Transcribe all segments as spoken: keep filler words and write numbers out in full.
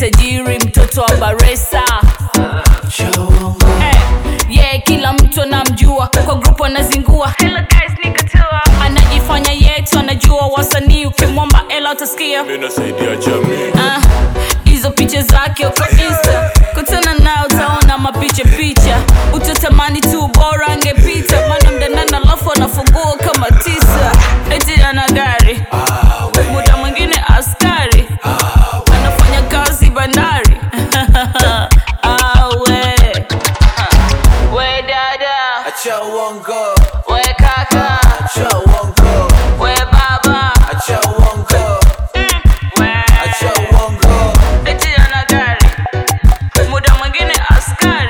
tajiri, mtoto wa baresa. Hey, yeah, kila mtu anamjua, kwa grupu anazingua. Hello guys, nikatua. Anajifanya yetu, anajua wasanii, ukimwomba ela utasikia. Mimi nasaidia jamii. Ah, hizo picha zake uko Insta, kutana nao utaona mapicha picha. Utatamani tu bora angepita, maana mdanana alafu anafungua kama tisa. Eti ana gari, muda mwingine askari, anafanya kazi bandari. Ah, we we dada, acha uongo, we kaka, acha uongo, we baba, acha uongo, we acha uongo. eti ana gari, muda mwingine askari.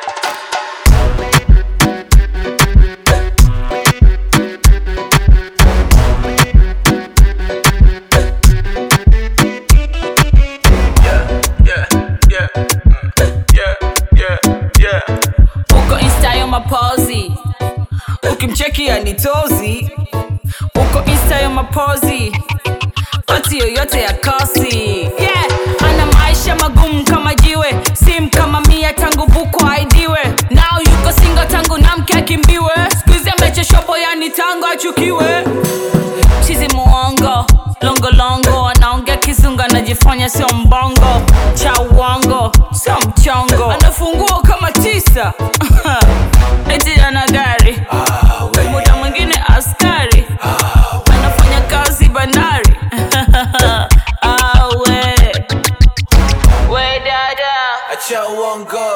Yeah, yeah, yeah, yeah, yeah. Uko Insta yo mapozi, ukimcheki anitozi. Uko Insta yo mapozi, pati yoyote ya kosi. Yeah, ana maisha magumu kama jiwe, sim kama mia tangu buku aidiwe. Now yuko single tangu na mke akimbiwe, squeeze ameche shopo yani tangu achukiwe. Chizi muongo, longo longo, anaongea kizungu anajifanya sio mbongo. Cha uongo, sio mchongo, anafungua kama tisa. Eti ana gari, muda mwingine askari, anafanya kazi bandari. Ah, we we dada, Acha uongo,